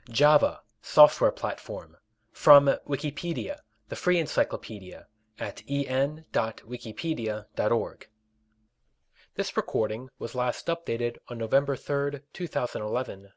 Java, software platform. From Wikipedia, the free encyclopedia, at en.wikipedia.org. This recording was last updated on November 3, 2011.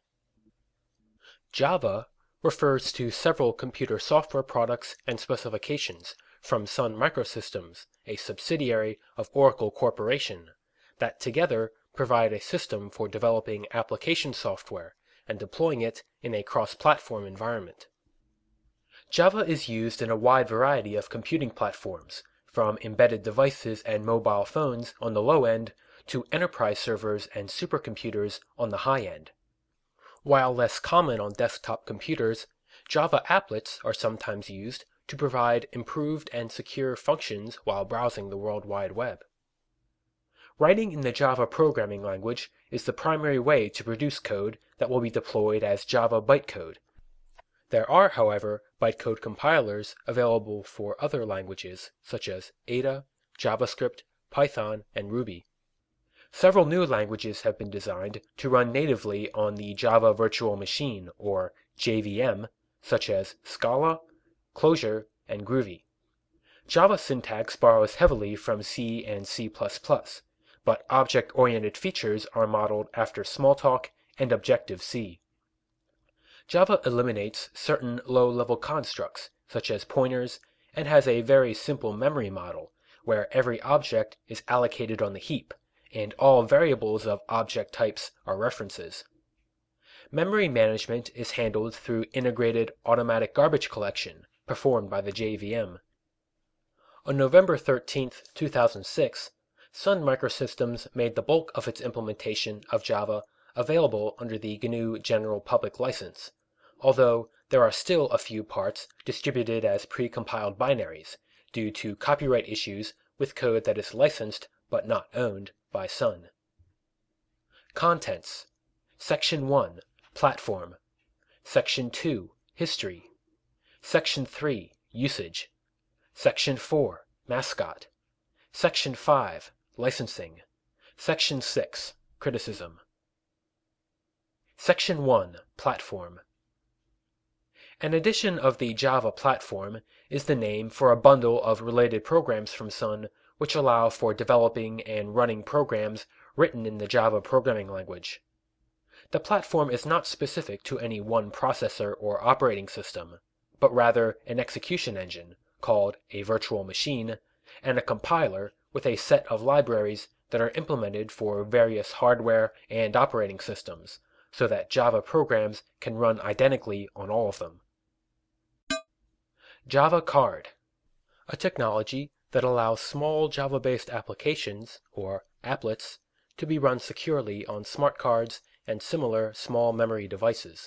Java refers to several computer software products and specifications from Sun Microsystems, a subsidiary of Oracle Corporation, that together provide a system for developing application software and deploying it in a cross-platform environment. Java is used in a wide variety of computing platforms, from embedded devices and mobile phones on the low end to enterprise servers and supercomputers on the high end. While less common on desktop computers, Java applets are sometimes used to provide improved and secure functions while browsing the World Wide Web. Writing in the Java programming language is the primary way to produce code that will be deployed as Java bytecode. There are, however, bytecode compilers available for other languages such as Ada, JavaScript, Python, and Ruby. Several new languages have been designed to run natively on the Java Virtual Machine, or JVM, such as Scala, Clojure, and Groovy. Java syntax borrows heavily from C and C++, but object-oriented features are modeled after Smalltalk and Objective-C. Java eliminates certain low-level constructs, such as pointers, and has a very simple memory model, where every object is allocated on the heap, and all variables of object types are references. Memory management is handled through integrated automatic garbage collection, performed by the JVM. On November 13, 2006, Sun Microsystems made the bulk of its implementation of Java available under the GNU General Public License, although there are still a few parts distributed as pre-compiled binaries, due to copyright issues with code that is licensed but not owned by Sun. Contents: Section 1, Platform. Section 2, History. Section 3, Usage. Section 4, Mascot. Section 5, Licensing. Section 6, Criticism. Section 1, Platform. An edition of the Java platform is the name for a bundle of related programs from Sun which allow for developing and running programs written in the Java programming language. The platform is not specific to any one processor or operating system, but rather an execution engine, called a virtual machine, and a compiler with a set of libraries that are implemented for various hardware and operating systems, so that Java programs can run identically on all of them. Java Card, a technology that allows small Java-based applications, or applets, to be run securely on smart cards and similar small memory devices.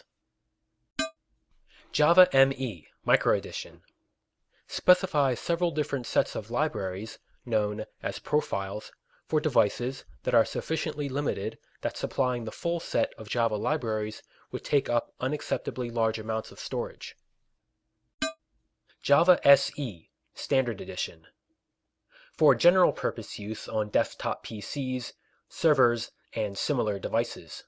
Java ME Micro Edition specifies several different sets of libraries, known as profiles, for devices that are sufficiently limited that supplying the full set of Java libraries would take up unacceptably large amounts of storage. Java SE Standard Edition for general-purpose use on desktop PCs, servers, and similar devices.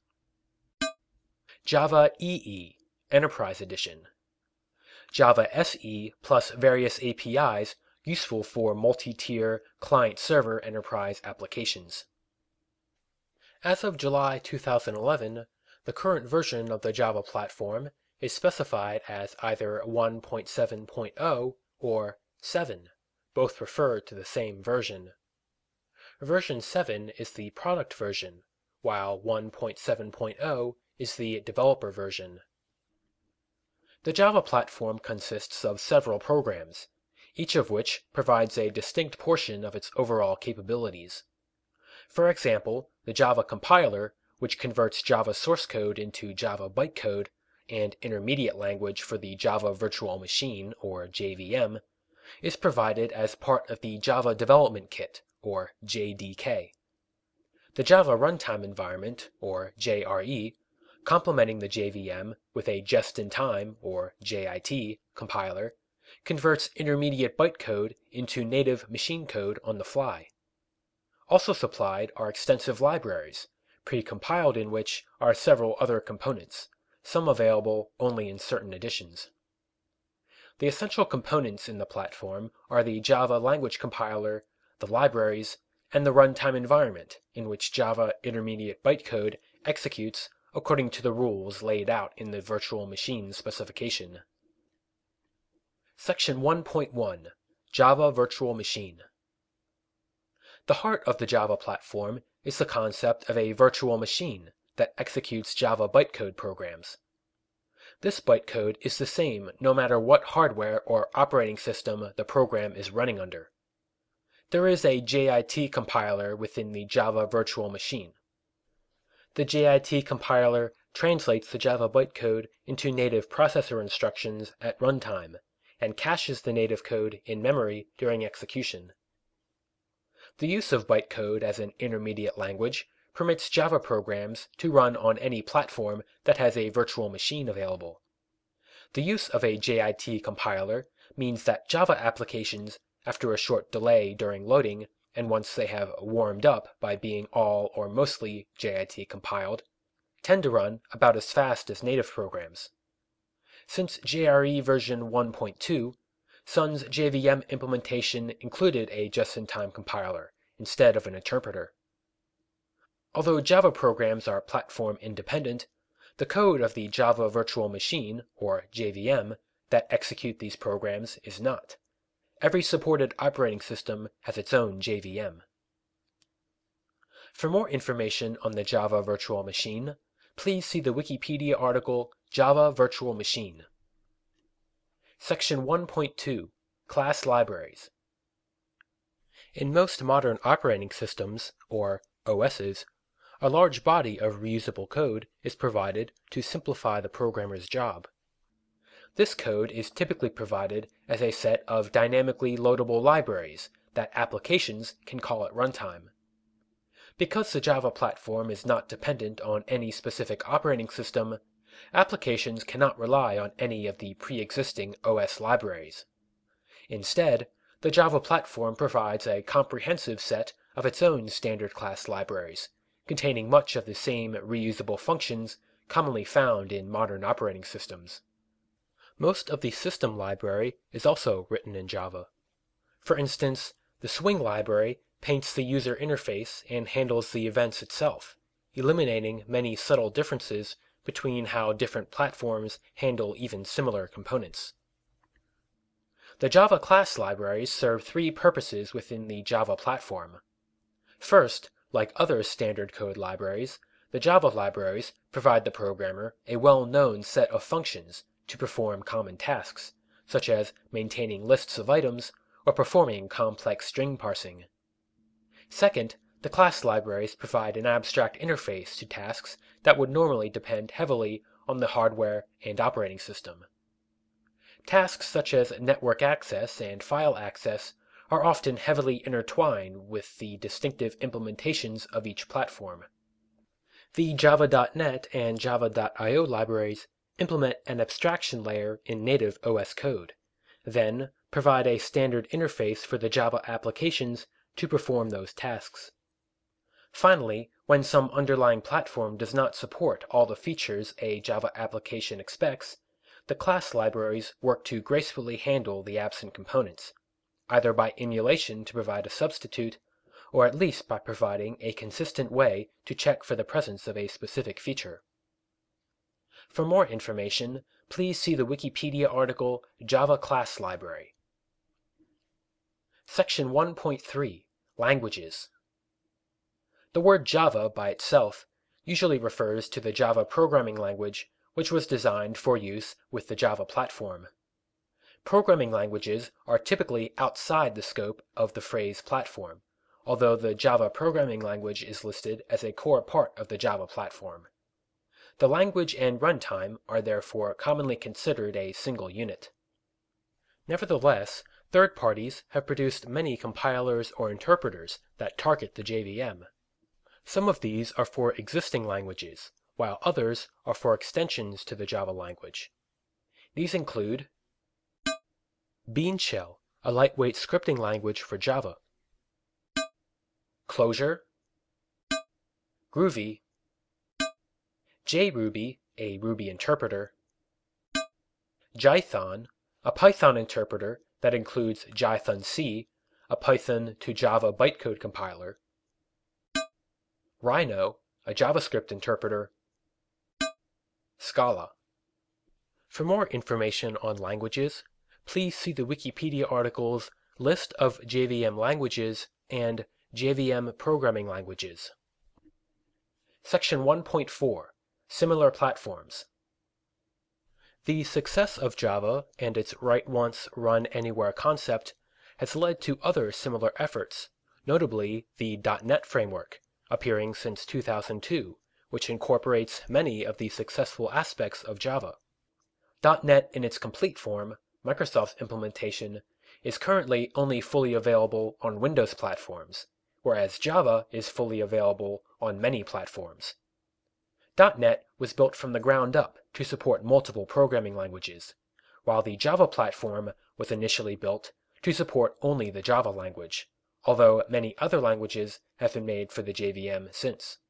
Java EE Enterprise Edition. Java SE plus various APIs useful for multi-tier client-server enterprise applications. As of July 2011, the current version of the Java platform is specified as either 1.7.0 or 7. Both refer to the same version. Version 7 is the product version, while 1.7.0 is the developer version. The Java platform consists of several programs, each of which provides a distinct portion of its overall capabilities. For example, the Java compiler, which converts Java source code into Java bytecode, and intermediate language for the Java Virtual Machine, or JVM, is provided as part of the Java Development Kit, or JDK. The Java Runtime Environment, or JRE, complementing the JVM with a just-in-time, or JIT, compiler, converts intermediate bytecode into native machine code on the fly. Also supplied are extensive libraries, pre-compiled in which are several other components, some available only in certain editions. The essential components in the platform are the Java language compiler, the libraries, and the runtime environment in which Java intermediate bytecode executes according to the rules laid out in the virtual machine specification. Section 1.1 Java Virtual Machine. The heart of the Java platform is the concept of a virtual machine that executes Java bytecode programs. This bytecode is the same no matter what hardware or operating system the program is running under. There is a JIT compiler within the Java virtual machine. The JIT compiler translates the Java bytecode into native processor instructions at runtime and caches the native code in memory during execution. The use of bytecode as an intermediate language permits Java programs to run on any platform that has a virtual machine available. The use of a JIT compiler means that Java applications, after a short delay during loading, and once they have warmed up by being all or mostly JIT compiled, tend to run about as fast as native programs. Since JRE version 1.2, Sun's JVM implementation included a just-in-time compiler instead of an interpreter. Although Java programs are platform independent, the code of the Java Virtual Machine, or JVM, that execute these programs is not. Every supported operating system has its own JVM. For more information on the Java Virtual Machine, please see the Wikipedia article Java Virtual Machine. Section 1.2 Class Libraries. In most modern operating systems, or OSs, a large body of reusable code is provided to simplify the programmer's job. This code is typically provided as a set of dynamically loadable libraries that applications can call at runtime. Because the Java platform is not dependent on any specific operating system, applications cannot rely on any of the pre-existing OS libraries. Instead, the Java platform provides a comprehensive set of its own standard class libraries, containing much of the same reusable functions commonly found in modern operating systems. Most of the system library is also written in Java. For instance, the Swing library paints the user interface and handles the events itself, eliminating many subtle differences between how different platforms handle even similar components. The Java class libraries serve three purposes within the Java platform. First, like other standard code libraries, the Java libraries provide the programmer a well-known set of functions to perform common tasks, such as maintaining lists of items or performing complex string parsing. Second, the class libraries provide an abstract interface to tasks that would normally depend heavily on the hardware and operating system. Tasks such as network access and file access are often heavily intertwined with the distinctive implementations of each platform. The Java.NET and Java.io libraries implement an abstraction layer in native OS code, then provide a standard interface for the Java applications to perform those tasks. Finally, when some underlying platform does not support all the features a Java application expects, the class libraries work to gracefully handle the absent components, either by emulation to provide a substitute, or at least by providing a consistent way to check for the presence of a specific feature. For more information, please see the Wikipedia article Java Class Library. Section 1.3 Languages. The word Java by itself usually refers to the Java programming language which was designed for use with the Java platform. Programming languages are typically outside the scope of the phrase platform, although the Java programming language is listed as a core part of the Java platform. The language and runtime are therefore commonly considered a single unit. Nevertheless, third parties have produced many compilers or interpreters that target the JVM. Some of these are for existing languages, while others are for extensions to the Java language. These include Bean Shell, a lightweight scripting language for Java, Clojure, Groovy, JRuby, a Ruby interpreter; Jython, a Python interpreter that includes Jython-C, a Python to Java bytecode compiler; Rhino, a JavaScript interpreter; Scala. For more information on languages, please see the Wikipedia articles List of JVM languages and JVM programming languages. Section 1.4 Similar Platforms. The success of Java and its write once, run anywhere concept has led to other similar efforts, notably the .NET framework, appearing since 2002, which incorporates many of the successful aspects of Java. .NET in its complete form, Microsoft's implementation, is currently only fully available on Windows platforms, whereas Java is fully available on many platforms. .NET was built from the ground up to support multiple programming languages, while the Java platform was initially built to support only the Java language, although many other languages have been made for the JVM since.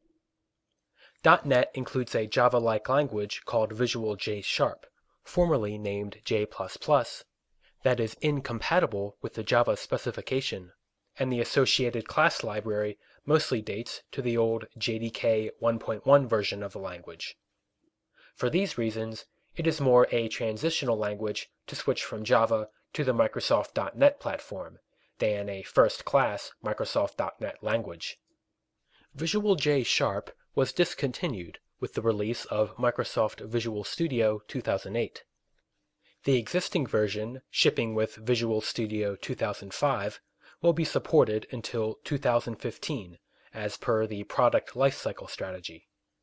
.NET includes a Java-like language called Visual J#, formerly named J++, that is incompatible with the Java specification, and the associated class library mostly dates to the old JDK 1.1 version of the language. For these reasons, it is more a transitional language to switch from Java to the Microsoft .NET platform than a first-class Microsoft .NET language. Visual J# was discontinued with the release of Microsoft Visual Studio 2008. The existing version, shipping with Visual Studio 2005, will be supported until 2015, as per the product lifecycle strategy.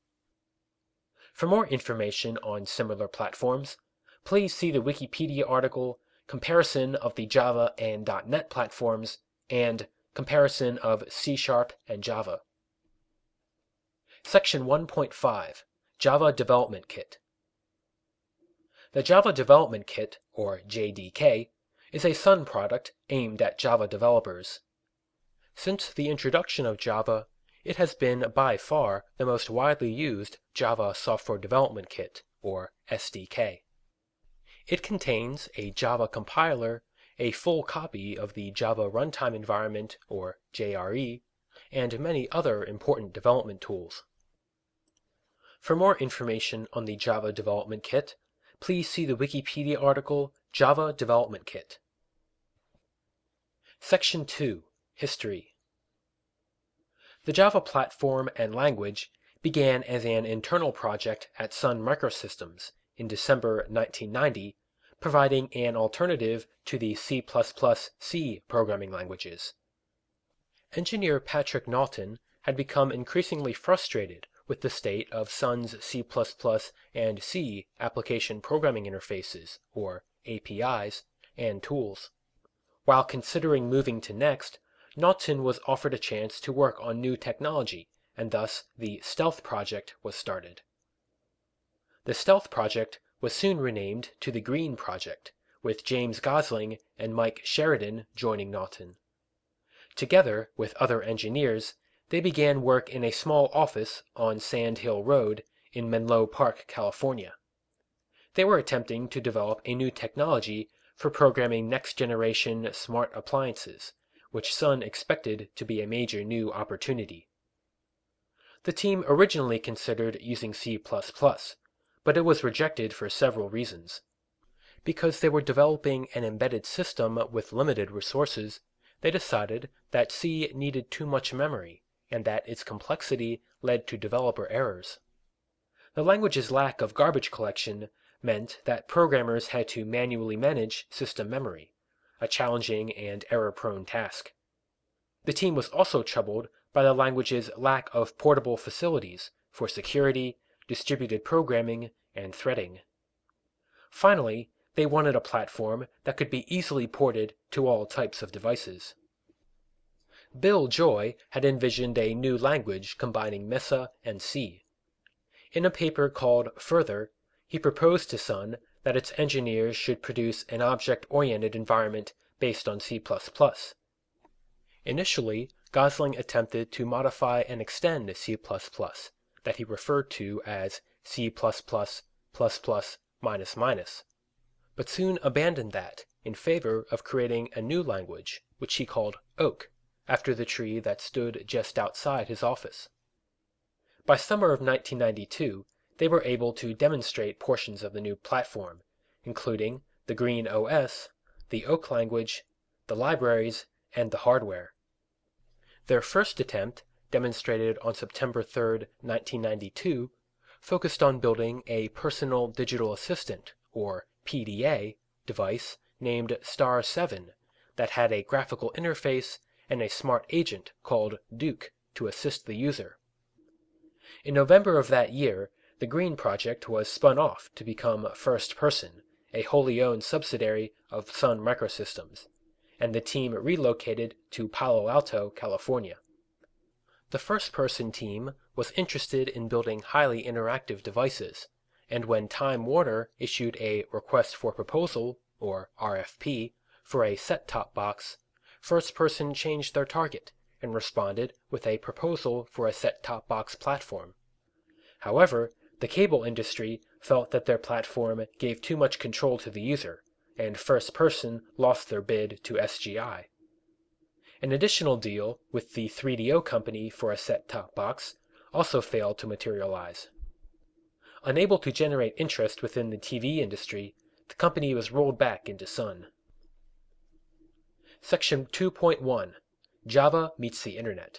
For more information on similar platforms, please see the Wikipedia article Comparison of the Java and .NET platforms and Comparison of C# and Java. Section 1.5 Java Development Kit. The Java Development Kit, or JDK, is a Sun product aimed at Java developers. Since the introduction of Java, it has been by far the most widely used Java Software Development Kit, or SDK. It contains a Java compiler, a full copy of the Java Runtime Environment, or JRE, and many other important development tools. For more information on the Java Development Kit, please see the Wikipedia article Java Development Kit. Section 2 History. The Java platform and language began as an internal project at Sun Microsystems in December 1990, providing an alternative to the C++C programming languages. Engineer Patrick Naughton had become increasingly frustrated with the state of Sun's C++ and C application programming interfaces, or APIs, and tools. While considering moving to Next, Naughton was offered a chance to work on new technology, and thus the Stealth project was started. The Stealth project was soon renamed to the Green project, with James Gosling and Mike Sheridan joining Naughton. Together with other engineers, they began work in a small office on Sand Hill Road in Menlo Park, California. They were attempting to develop a new technology for programming next-generation smart appliances, which Sun expected to be a major new opportunity. The team originally considered using C++, but it was rejected for several reasons. Because they were developing an embedded system with limited resources, they decided that C needed too much memory, and that its complexity led to developer errors. The language's lack of garbage collection meant that programmers had to manually manage system memory, a challenging and error-prone task. The team was also troubled by the language's lack of portable facilities for security, distributed programming, and threading. Finally, they wanted a platform that could be easily ported to all types of devices. Bill Joy had envisioned a new language combining Mesa and C. In a paper called Further, he proposed to Sun that its engineers should produce an object-oriented environment based on C++. Initially, Gosling attempted to modify and extend C++, that he referred to as C++, but soon abandoned that in favor of creating a new language, which he called Oak, after the tree that stood just outside his office. By summer of 1992, they were able to demonstrate portions of the new platform, including the Green OS, the Oak language, the libraries, and the hardware. Their first attempt, demonstrated on September 3, 1992, focused on building a personal digital assistant, or PDA, device named Star 7 that had a graphical interface and a smart agent called Duke to assist the user. In November of that year, the Green project was spun off to become First Person, a wholly owned subsidiary of Sun Microsystems, and the team relocated to Palo Alto, California. The First Person team was interested in building highly interactive devices, and when Time Warner issued a Request for Proposal, or RFP, for a set-top box, First Person changed their target and responded with a proposal for a set-top box platform. However, the cable industry felt that their platform gave too much control to the user, and First Person lost their bid to SGI. An additional deal with the 3DO company for a set-top box also failed to materialize. Unable to generate interest within the TV industry, the company was rolled back into Sun. Section 2.1 Java meets the Internet.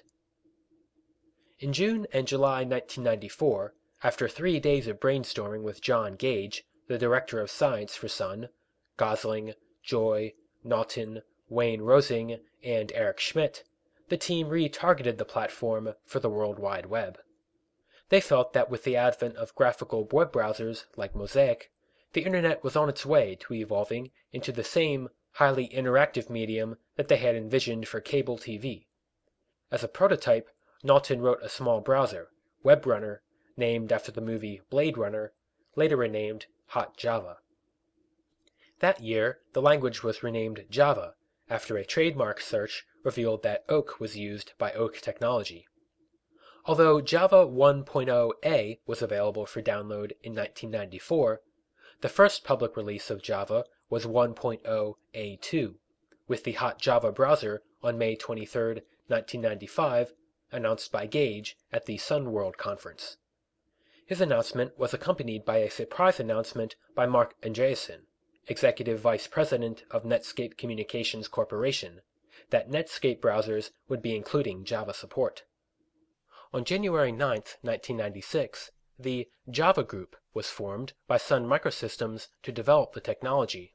In June and July 1994, after 3 days of brainstorming with John Gage, the director of science for Sun, Gosling, Joy, Naughton, Wayne Rosing, and Eric Schmidt, the team retargeted the platform for the World Wide Web. They felt that with the advent of graphical web browsers like Mosaic, the Internet was on its way to evolving into the same highly interactive medium that they had envisioned for cable TV. As a prototype, Naughton wrote a small browser, WebRunner, named after the movie Blade Runner, later renamed Hot Java. That year, the language was renamed Java, after a trademark search revealed that Oak was used by Oak Technology. Although Java 1.0a was available for download in 1994, the first public release of Java was 1.0a2, with the Hot Java browser on May 23, 1995, announced by Gage at the Sun World Conference. His announcement was accompanied by a surprise announcement by Mark Andreessen, Executive Vice President of Netscape Communications Corporation, that Netscape browsers would be including Java support. On January 9, 1996, the Java Group was formed by Sun Microsystems to develop the technology.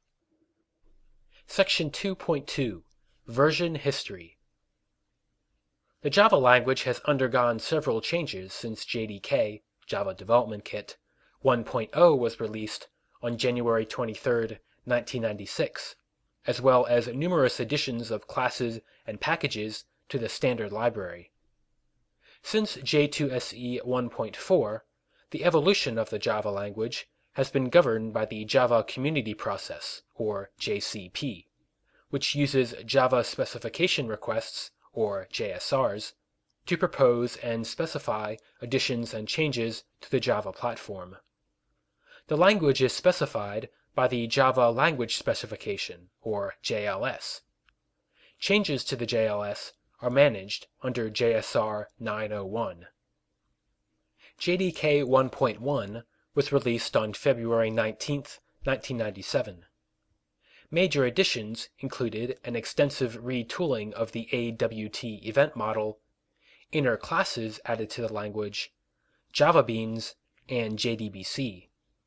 Section 2.2 Version History. The Java language has undergone several changes since JDK, Java Development Kit, 1.0 was released on January 23, 1996, as well as numerous additions of classes and packages to the standard library. Since J2SE 1.4, the evolution of the Java language has been governed by the Java Community Process, or JCP, which uses Java Specification Requests, or JSRs, to propose and specify additions and changes to the Java platform. The language is specified by the Java Language Specification, or JLS. Changes to the JLS are managed under JSR 901. JDK 1.1 was released on February 19, 1997. Major additions included an extensive retooling of the AWT event model, inner classes added to the language, JavaBeans, and JDBC.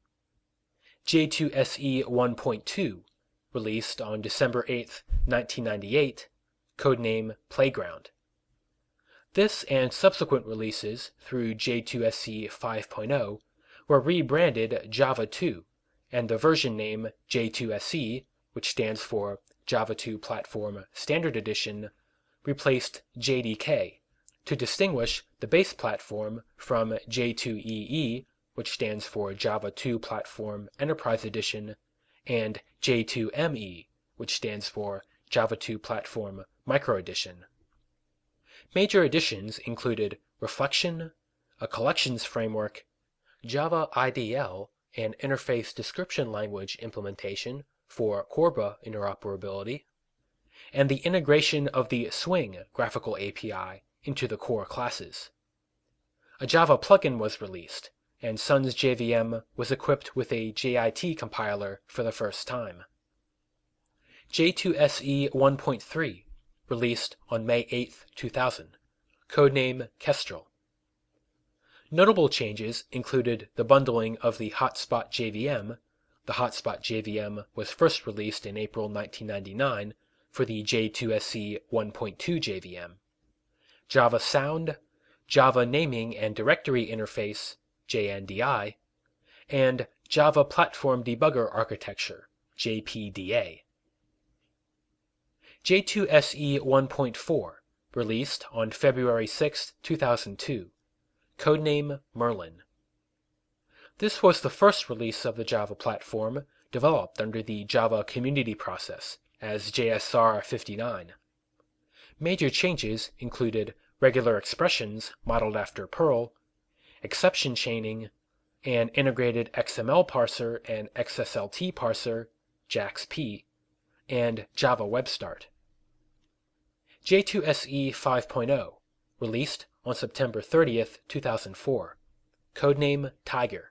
J2SE 1.2, released on December 8, 1998, codename Playground. This and subsequent releases through J2SE 5.0 were rebranded Java 2, and the version name J2SE, which stands for Java 2 Platform Standard Edition, replaced JDK to distinguish the base platform from J2EE, which stands for Java 2 Platform Enterprise Edition, and J2ME, which stands for Java 2 Platform Micro Edition. Major additions included reflection, a collections framework, Java IDL, an interface description language implementation for Corba interoperability, and the integration of the Swing graphical API into the core classes. A Java plugin was released, and Sun's JVM was equipped with a JIT compiler for the first time. J2SE 1.3, released on May 8, 2000, codename Kestrel. Notable changes included the bundling of the Hotspot JVM. The Hotspot JVM was first released in April 1999 for the J2SE 1.2 JVM. Java Sound, Java Naming and Directory Interface, JNDI, and Java Platform Debugger Architecture, JPDA. J2SE 1.4, released on February 6, 2002, codename Merlin. This was the first release of the Java platform developed under the Java community process as JSR 59. Major changes included regular expressions modeled after Perl, exception chaining, an integrated XML parser and XSLT parser, JAX-P, and Java Web Start. J2SE 5.0, released on September 30, 2004, codename Tiger.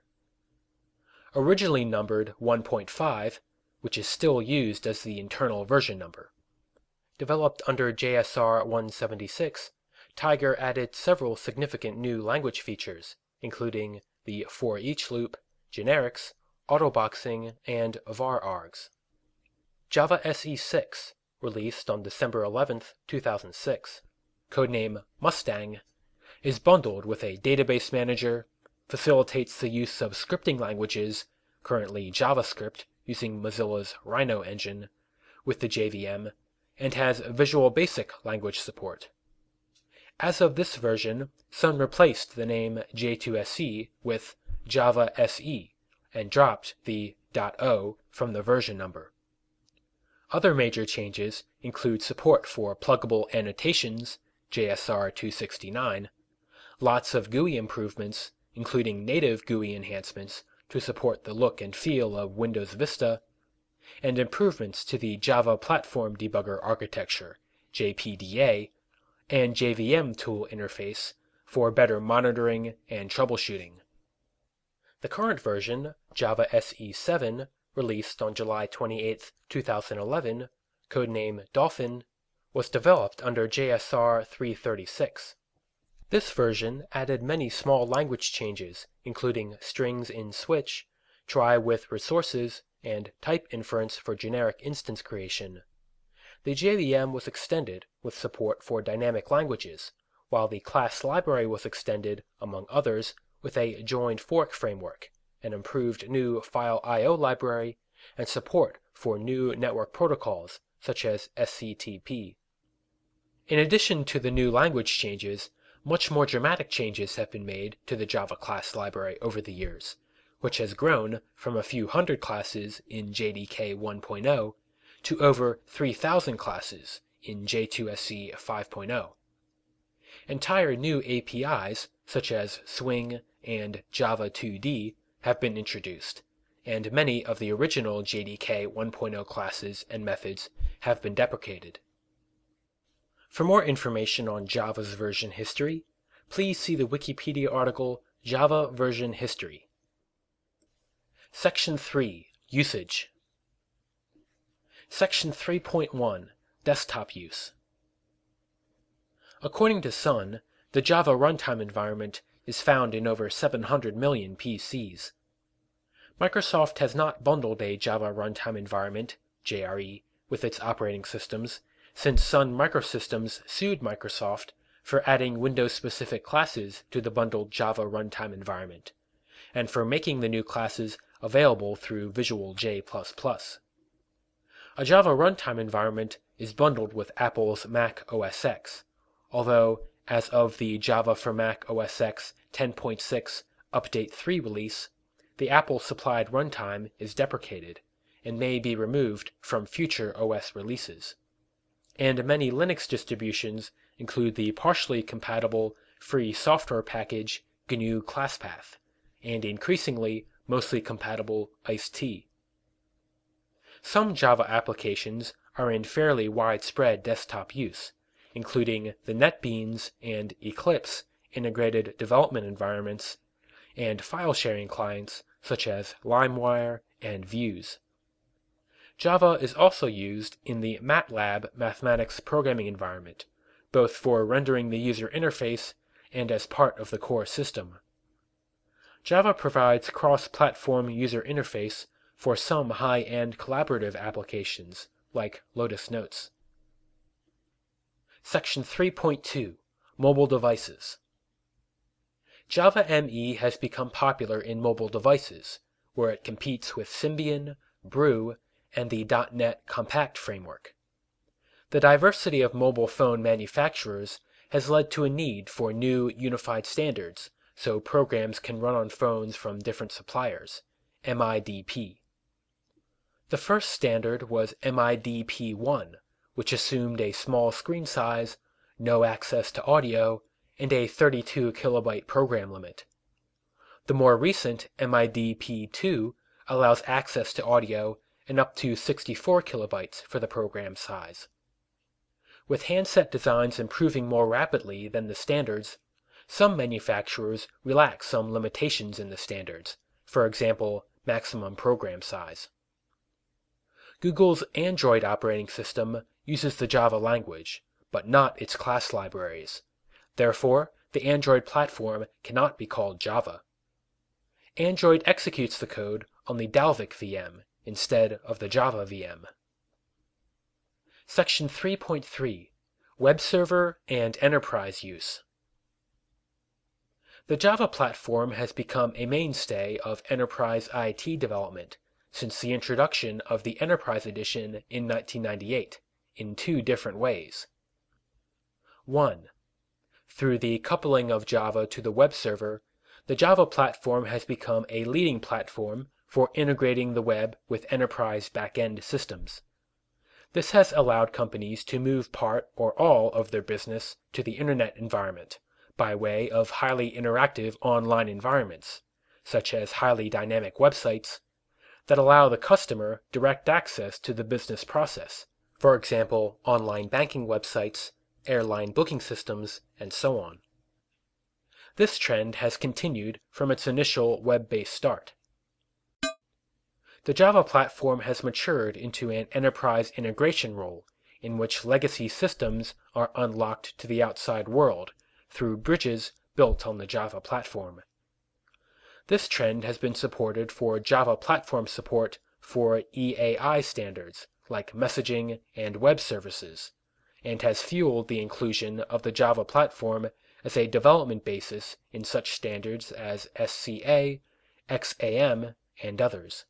Originally numbered 1.5, which is still used as the internal version number. Developed under JSR 176, Tiger added several significant new language features, including the for each loop, generics, autoboxing, and var args. Java SE 6, released on December 11, 2006, codename Mustang, is bundled with a database manager, facilitates the use of scripting languages, currently JavaScript using Mozilla's Rhino engine, with the JVM, and has Visual Basic language support. As of this version, Sun replaced the name J2SE with Java SE and dropped the .o from the version number. Other major changes include support for pluggable annotations, JSR 269, lots of GUI improvements, including native GUI enhancements to support the look and feel of Windows Vista, and improvements to the Java Platform Debugger Architecture, JPDA, and JVM tool interface for better monitoring and troubleshooting. The current version, Java SE 7, released on July 28, 2011, codename Dolphin, was developed under JSR 336. This version added many small language changes, including strings in switch, try with resources, and type inference for generic instance creation. The JVM was extended with support for dynamic languages, while the class library was extended, among others, with a joined fork framework, an improved new file I/O library, and support for new network protocols such as SCTP. In addition to the new language changes, much more dramatic changes have been made to the Java class library over the years, which has grown from a few hundred classes in JDK 1.0 to over 3,000 classes in J2SE 5.0. Entire new APIs, such as Swing and Java 2D, have been introduced, and many of the original JDK 1.0 classes and methods have been deprecated. For more information on Java's version history, please see the Wikipedia article Java Version History. Section 3. Usage. Section 3.1. Desktop use. According to Sun, the Java runtime environment is found in over 700 million PCs. Microsoft has not bundled a Java runtime environment, JRE, with its operating systems, since Sun Microsystems sued Microsoft for adding Windows-specific classes to the bundled Java runtime environment, and for making the new classes available through Visual J++. A Java runtime environment is bundled with Apple's Mac OS X, although, as of the Java for Mac OS X 10.6 Update 3 release, the Apple-supplied runtime is deprecated and may be removed from future OS releases. And many Linux distributions include the partially compatible free software package GNU ClassPath, and increasingly mostly compatible ICE-T. Some Java applications are in fairly widespread desktop use, including the NetBeans and Eclipse integrated development environments, and file-sharing clients such as LimeWire and Views. Java is also used in the MATLAB mathematics programming environment, both for rendering the user interface and as part of the core system. Java provides cross-platform user interface for some high-end collaborative applications, like Lotus Notes. Section 3.2 Mobile Devices. Java ME has become popular in mobile devices, where it competes with Symbian, Brew, and the .NET Compact framework. The diversity of mobile phone manufacturers has led to a need for new unified standards so programs can run on phones from different suppliers, MIDP. The first standard was MIDP1, which assumed a small screen size, no access to audio, and a 32 kilobyte program limit. The more recent MIDP2 allows access to audio and up to 64 kilobytes for the program size. With handset designs improving more rapidly than the standards, some manufacturers relax some limitations in the standards, for example, maximum program size. Google's Android operating system uses the Java language, but not its class libraries. Therefore, the Android platform cannot be called Java. Android executes the code on the Dalvik VM instead of the Java VM. Section 3.3 Web Server and Enterprise Use. The Java platform has become a mainstay of enterprise IT development since the introduction of the Enterprise Edition in 1998, in two different ways. 1. Through the coupling of Java to the web server, the Java platform has become a leading platform for integrating the web with enterprise back-end systems. This has allowed companies to move part or all of their business to the Internet environment by way of highly interactive online environments, such as highly dynamic websites, that allow the customer direct access to the business process, for example, online banking websites, airline booking systems, and so on. This trend has continued from its initial web-based start. The Java platform has matured into an enterprise integration role, in which legacy systems are unlocked to the outside world through bridges built on the Java platform. This trend has been supported for Java platform support for EAI standards like messaging and web services, and has fueled the inclusion of the Java platform as a development basis in such standards as SCA, XAM, and others.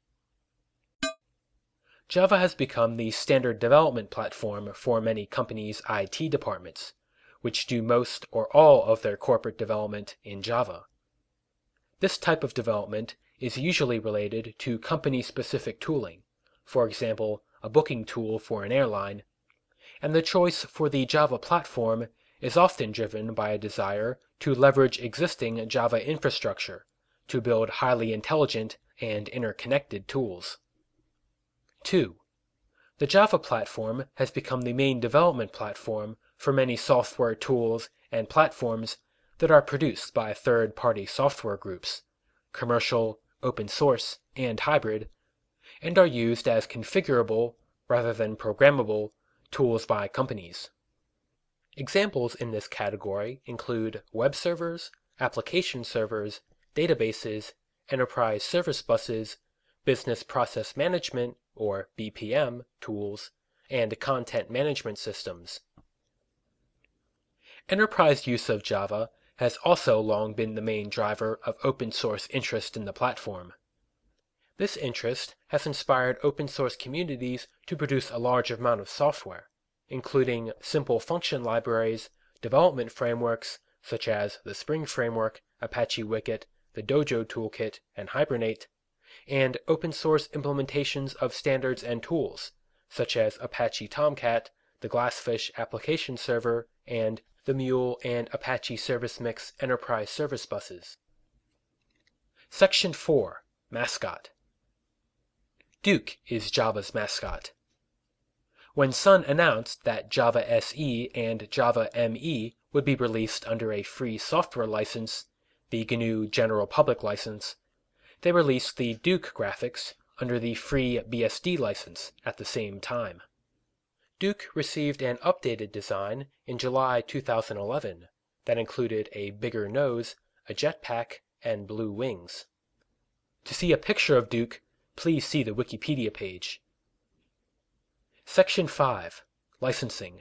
Java has become the standard development platform for many companies' IT departments, which do most or all of their corporate development in Java. This type of development is usually related to company-specific tooling, for example, a booking tool for an airline, and the choice for the Java platform is often driven by a desire to leverage existing Java infrastructure to build highly intelligent and interconnected tools. 2. The Java platform has become the main development platform for many software tools and platforms that are produced by third-party software groups, commercial, open source, and hybrid, and are used as configurable, rather than programmable, tools by companies. Examples in this category include web servers, application servers, databases, enterprise service buses, business process management, or BPM, tools, and content management systems. Enterprise use of Java has also long been the main driver of open source interest in the platform. This interest has inspired open source communities to produce a large amount of software, including simple function libraries, development frameworks such as the Spring Framework, Apache Wicket, the Dojo Toolkit, and Hibernate, and open source implementations of standards and tools, such as Apache Tomcat, the Glassfish Application Server, and the Mule and Apache Service Mix Enterprise Service Buses. Section 4. Mascot. Duke is Java's mascot. When Sun announced that Java SE and Java ME would be released under a free software license, the GNU General Public License, they released the Duke graphics under the free BSD license at the same time. Duke received an updated design in July 2011 that included a bigger nose, a jetpack, and blue wings. To see a picture of Duke, please see the Wikipedia page. Section 5. Licensing.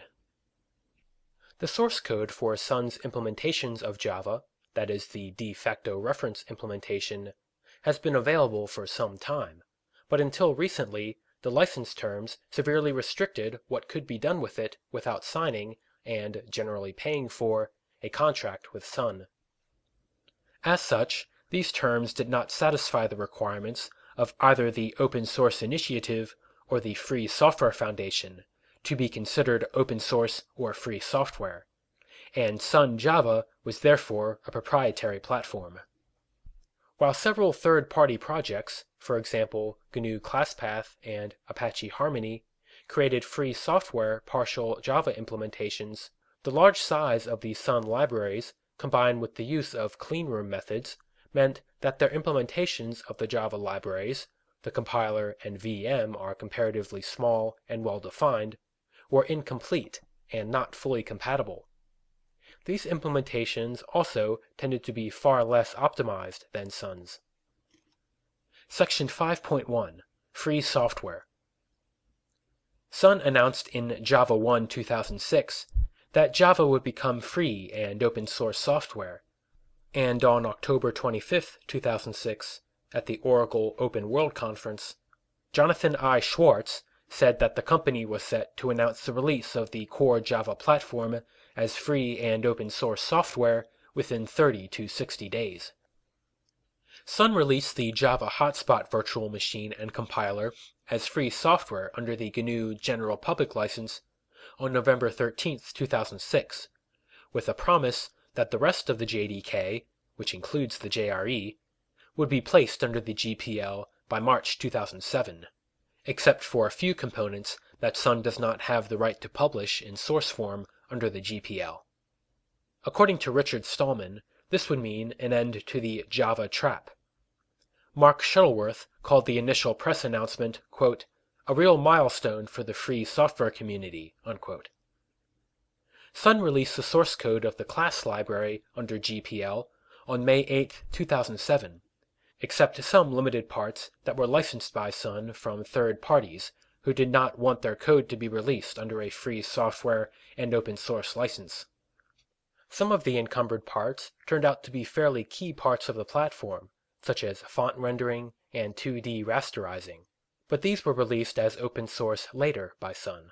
The source code for Sun's implementations of Java, that is the de facto reference implementation, has been available for some time, but until recently, the license terms severely restricted what could be done with it without signing, and generally paying for, a contract with Sun. As such, these terms did not satisfy the requirements of either the Open Source Initiative or the Free Software Foundation to be considered open source or free software, and Sun Java was therefore a proprietary platform. While several third-party projects, for example GNU ClassPath and Apache Harmony, created free software partial Java implementations, the large size of the Sun libraries, combined with the use of cleanroom methods, meant that their implementations of the Java libraries, the compiler and VM are comparatively small and well-defined, were incomplete and not fully compatible. These implementations also tended to be far less optimized than Sun's. Section 5.1. Free Software. Sun announced in Java 1 2006 that Java would become free and open source software, and on October 25, 2006, at the Oracle Open World Conference, Jonathan I. Schwartz said that the company was set to announce the release of the core Java platform as free and open source software within 30 to 60 days. Sun released the Java Hotspot virtual machine and compiler as free software under the GNU General Public License on November 13, 2006, with a promise that the rest of the JDK, which includes the JRE, would be placed under the GPL by March 2007, except for a few components that Sun does not have the right to publish in source form under the GPL. According to Richard Stallman, this would mean an end to the Java trap. Mark Shuttleworth called the initial press announcement, quote, "a real milestone for the free software community," unquote. Sun released the source code of the class library under GPL on May 8, 2007, except some limited parts that were licensed by Sun from third parties who did not want their code to be released under a free software and open source license. Some of the encumbered parts turned out to be fairly key parts of the platform, such as font rendering and 2D rasterizing, but these were released as open source later by Sun.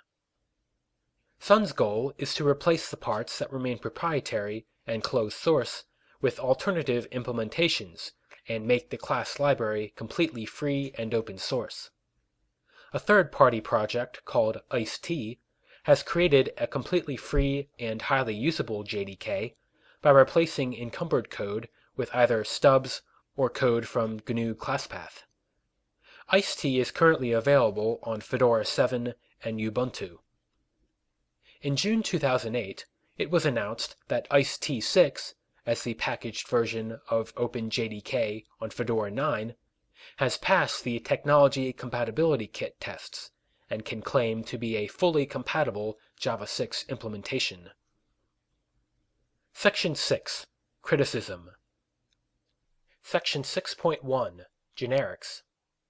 Sun's goal is to replace the parts that remain proprietary and closed source with alternative implementations and make the class library completely free and open source. A third-party project called Ice-T has created a completely free and highly usable JDK by replacing encumbered code with either stubs or code from GNU ClassPath. Ice-T is currently available on Fedora 7 and Ubuntu. In June 2008, it was announced that Ice-T 6, as the packaged version of OpenJDK on Fedora 9, has passed the Technology Compatibility Kit tests and can claim to be a fully compatible Java 6 implementation. Section 6. Criticism. Section 6.1. Generics.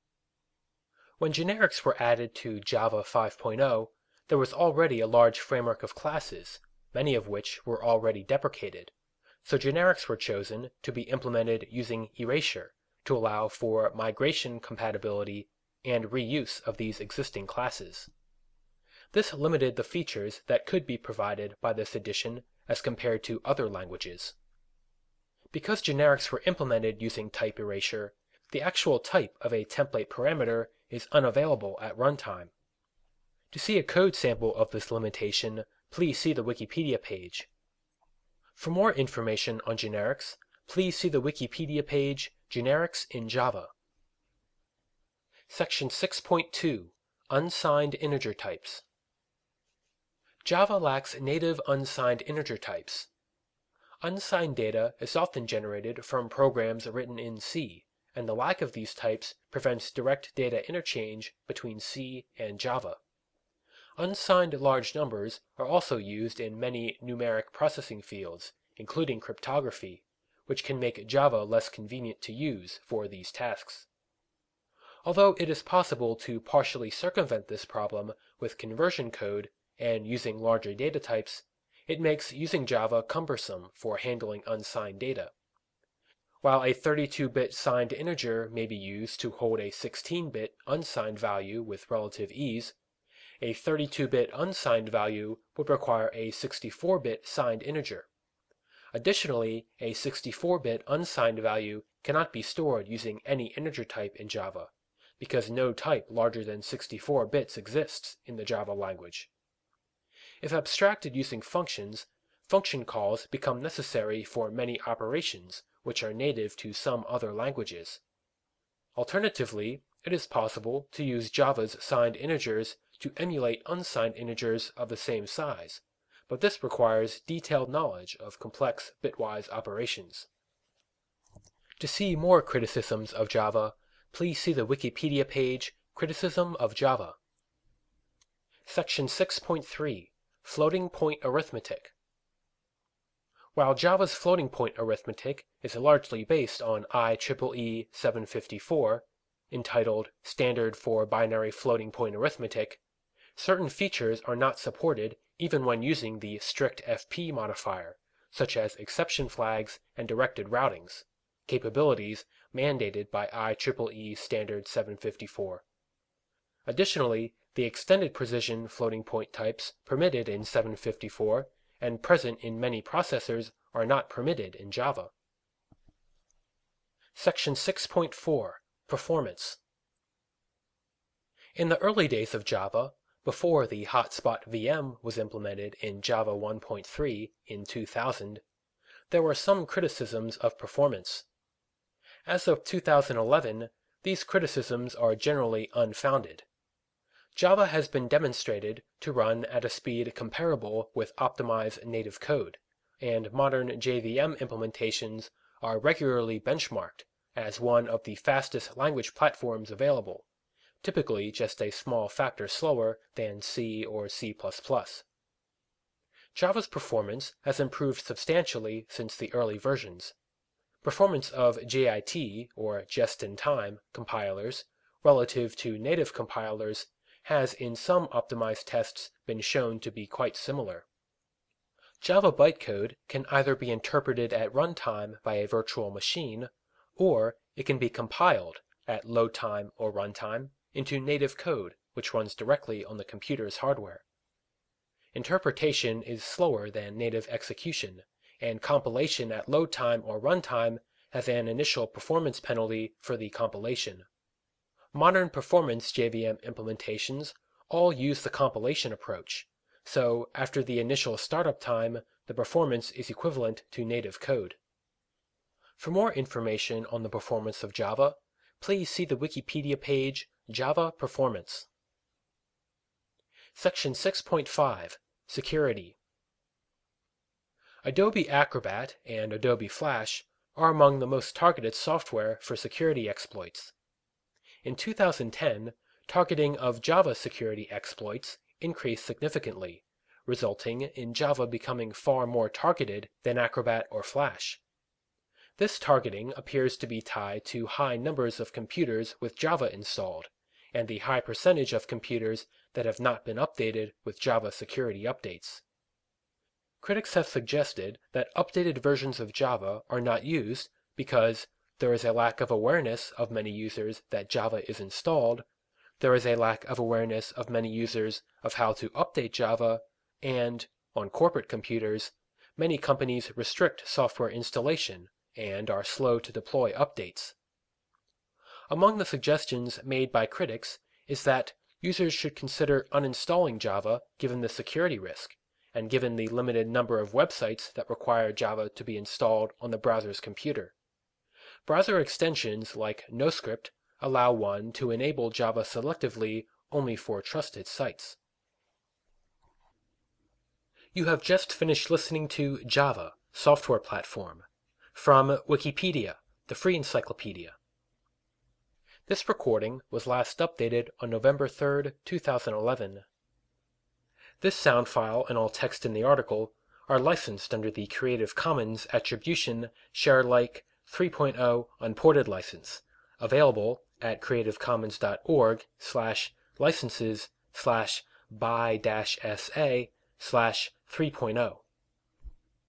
When generics were added to Java 5.0, there was already a large framework of classes, many of which were already deprecated, so generics were chosen to be implemented using Erasure to allow for migration compatibility and reuse of these existing classes. This limited the features that could be provided by this edition as compared to other languages. Because generics were implemented using type erasure, the actual type of a template parameter is unavailable at runtime. To see a code sample of this limitation, please see the Wikipedia page. For more information on generics, please see the Wikipedia page, Generics in Java. Section 6.2, Unsigned Integer Types. Java lacks native unsigned integer types. Unsigned data is often generated from programs written in C, and the lack of these types prevents direct data interchange between C and Java. Unsigned large numbers are also used in many numeric processing fields, including cryptography, which can make Java less convenient to use for these tasks. Although it is possible to partially circumvent this problem with conversion code and using larger data types, it makes using Java cumbersome for handling unsigned data. While a 32-bit signed integer may be used to hold a 16-bit unsigned value with relative ease, a 32-bit unsigned value would require a 64-bit signed integer. Additionally, a 64-bit unsigned value cannot be stored using any integer type in Java, because no type larger than 64 bits exists in the Java language. If abstracted using functions, function calls become necessary for many operations which are native to some other languages. Alternatively, it is possible to use Java's signed integers to emulate unsigned integers of the same size, but this requires detailed knowledge of complex bitwise operations. To see more criticisms of Java, please see the Wikipedia page, Criticism of Java. Section 6.3, Floating Point Arithmetic. While Java's floating point arithmetic is largely based on IEEE 754, entitled Standard for Binary Floating Point Arithmetic, certain features are not supported even when using the strict FP modifier, such as exception flags and directed routings, capabilities mandated by IEEE Standard 754. Additionally, the extended precision floating point types permitted in 754 and present in many processors are not permitted in Java. Section 6.4, Performance. In the early days of Java, before the Hotspot VM was implemented in Java 1.3 in 2000, there were some criticisms of performance. As of 2011, these criticisms are generally unfounded. Java has been demonstrated to run at a speed comparable with optimized native code, and modern JVM implementations are regularly benchmarked as one of the fastest language platforms available, typically just a small factor slower than C or C++. Java's performance has improved substantially since the early versions. Performance of JIT, or just-in-time, compilers relative to native compilers has in some optimized tests been shown to be quite similar. Java bytecode can either be interpreted at runtime by a virtual machine, or it can be compiled at load time or runtime into native code which runs directly on the computer's hardware. Interpretation is slower than native execution, and compilation at load time or runtime has an initial performance penalty for the compilation. Modern performance JVM implementations all use the compilation approach, so after the initial startup time, the performance is equivalent to native code. For more information on the performance of Java, please see the Wikipedia page, Java Performance. Section 6.5, Security. Adobe Acrobat and Adobe Flash are among the most targeted software for security exploits. In 2010, targeting of Java security exploits increased significantly, resulting in Java becoming far more targeted than Acrobat or Flash. This targeting appears to be tied to high numbers of computers with Java installed, and the high percentage of computers that have not been updated with Java security updates. Critics have suggested that updated versions of Java are not used because there is a lack of awareness of many users that Java is installed, there is a lack of awareness of many users of how to update Java, and, on corporate computers, many companies restrict software installation and are slow to deploy updates. Among the suggestions made by critics is that users should consider uninstalling Java given the security risk, and given the limited number of websites that require Java to be installed on the browser's computer. Browser extensions like NoScript allow one to enable Java selectively only for trusted sites. You have just finished listening to Java, Software Platform, from Wikipedia, the free encyclopedia. This recording was last updated on November 3, 2011. This sound file and all text in the article are licensed under the Creative Commons Attribution Share Alike 3.0 Unported license, available at creativecommons.org/licenses/by-sa/3.0.